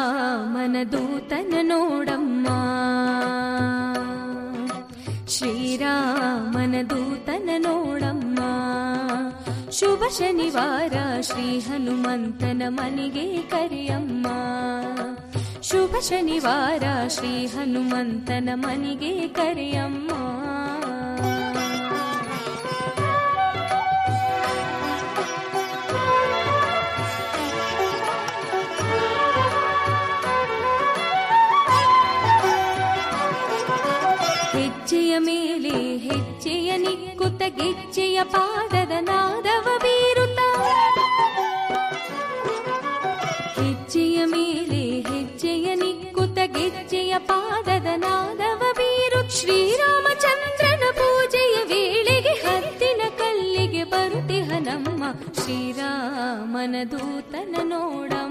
ಶ್ರೀರಾಮನ ದೂತನ ನೋಡಮ್ಮ, ಶ್ರೀರಾಮನ ದೂತನ ನೋಡಮ್ಮ. ಶುಭ ಶನಿವಾರ ಶ್ರೀ ಹನುಮಂತನ ಮನೆಗೆ ಕರೆಯಮ್ಮ, ಶುಭ ಶನಿವಾರ ಶ್ರೀ ಹನುಮಂತನ ಮನೆಗೆ ಕರೆಯಮ್ಮ. ಹೆಜ್ಜೆಯ ಮೇಲೆ ಹೆಜ್ಜೆಯ ನಿಕ್ಕುತ್ತ ಗೆಜ್ಜೆಯ ಪಾದದ ನಾದವ ಬೀರುತ್ತ, ಹೆಜ್ಜೆಯ ಮೇಲೆ ಹೆಜ್ಜೆಯ ನಿಕ್ಕುತ್ತ ಗೆಜ್ಜೆಯ ಪಾದದ ನಾದವ ಬೀರು. ಶ್ರೀರಾಮಚಂದ್ರನ ಪೂಜೆಯ ವೇಳೆಗೆ ಹತ್ತಿನ ಕಲ್ಲಿಗೆ ಬರುತ್ತಿಹ ನಮ್ಮ, ಶ್ರೀರಾಮನ ದೂತನ ನೋಡಮ್ಮ.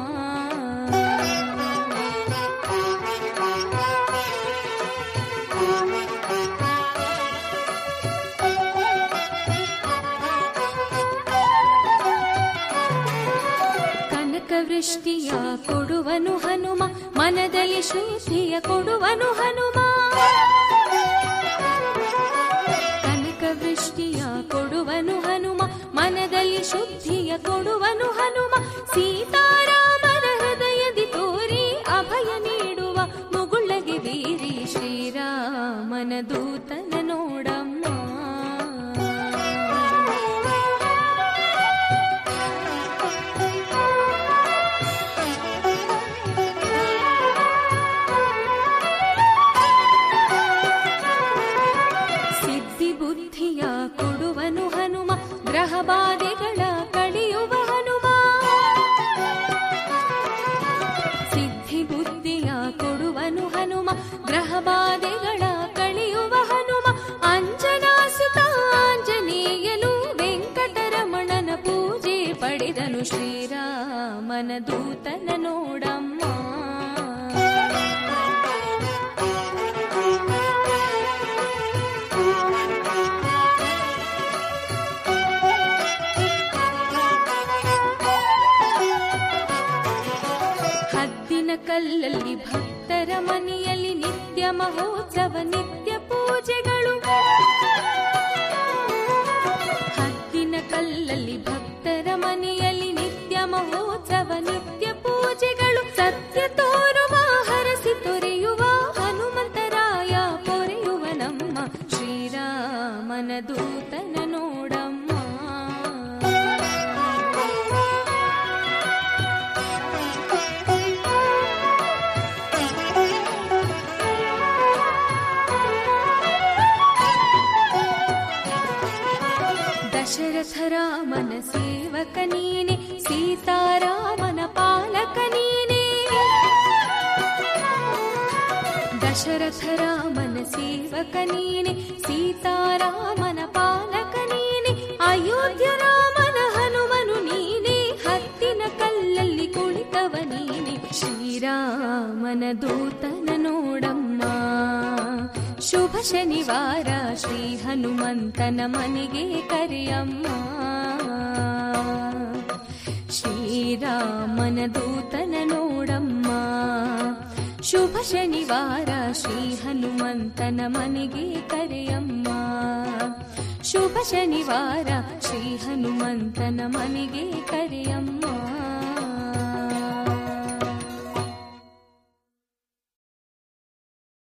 ವೃಷ್ಟಿಯ ಕೊಡುವನು ಹನುಮ, ಮನದಲ್ಲಿ ಶುದ್ಧಿಯ ಕೊಡುವನು ಹನುಮ. ಕನಕ ವೃಷ್ಟಿಯ ಕೊಡುವನು ಹನುಮ, ಮನದಲ್ಲಿ ಶುದ್ಧಿಯ ಕೊಡುವನು ಹನುಮ. ಸೀತಾರಾಮರ ಹೃದಯದಿ ತೋರಿ ಅಭಯ ನೀಡುವ ಮುಗುಳಗೆ ಬೀರಿ, ಶ್ರೀರಾಮನ ದೂತನ ನೋಡಮ್ಮ. ಕೊಡುವನು ಹನುಮ, ಗ್ರಹ ಬಾಧೆಗಳ ಕಳೆಯುವ ಹನುಮ. ಸಿದ್ಧಿ ಬುದ್ಧಿಯ ಕೊಡುವನು ಹನುಮ, ಗ್ರಹ ಬಾಧೆಗಳ ಕಳೆಯುವ ಹನುಮ. ಅಂಜನಾಸುತ ಆಂಜನೇಯನು ವೆಂಕಟರಮಣನ ಪೂಜೆ ಪಡೆದನು, ಶ್ರೀರಾಮನ ದೂತನ ನೋಡಮ್ಮ. ಕಲ್ಲಲ್ಲಿ ಭಕ್ತರ ಮನೆಯಲ್ಲಿ ನಿತ್ಯ ಮಹೋತ್ಸವ ನಿತ್ಯ ಪೂಜೆಗಳು. ಹದ್ದಿನ ಕಲ್ಲಲ್ಲಿ ಭಕ್ತರ ಮನೆಯಲ್ಲಿ ನಿತ್ಯ ಮಹೋತ್ಸವ ನಿತ್ಯ ಪೂಜೆಗಳು. ಸತ್ಯ ತೋರುವ ಹರಸಿ ತೊರೆಯುವ ಹನುಮಂತರಾಯ ಪೊರೆಯುವ ನಮ್ಮ, ಶ್ರೀರಾಮನ ದೂತನ ನೋಡಮ್ಮ. ದಶರಥ ರಾಮನ ಸೇವಕ ನೀನೆ, ಸೀತಾರಾಮನ ಪಾಲಕ ನೀನೆ. ದಶರಥ ರಾಮನ ಸೇವಕ ನೀನೆ, ಸೀತಾರಾಮನ ಪಾಲಕ ನೀನೆ. ಅಯೋಧ್ಯ ರಾಮನ ಹನುಮನು ನೀನೆ, ಹತ್ತಿನ ಕಲ್ಲಲ್ಲಿ ಕುಳಿತವ ನೀನೆ, ಶ್ರೀರಾಮನ ದೂತನ ನೋಡಮ್ಮ. ಶುಭ ಶನಿವಾರ ಶ್ರೀ ಹನುಮಂತನ ಮನೆಗೆ ಕರೆಯಮ್ಮ, ಶ್ರೀರಾಮನ ದೂತನ ನೋಡಮ್ಮ. ಶುಭ ಶನಿವಾರ ಶ್ರೀ ಹನುಮಂತನ ಮನೆಗೆ ಕರೆಯಮ್ಮ, ಶುಭ ಶನಿವಾರ ಶ್ರೀ ಹನುಮಂತನ ಮನೆಗೆ ಕರೆಯಮ್ಮ.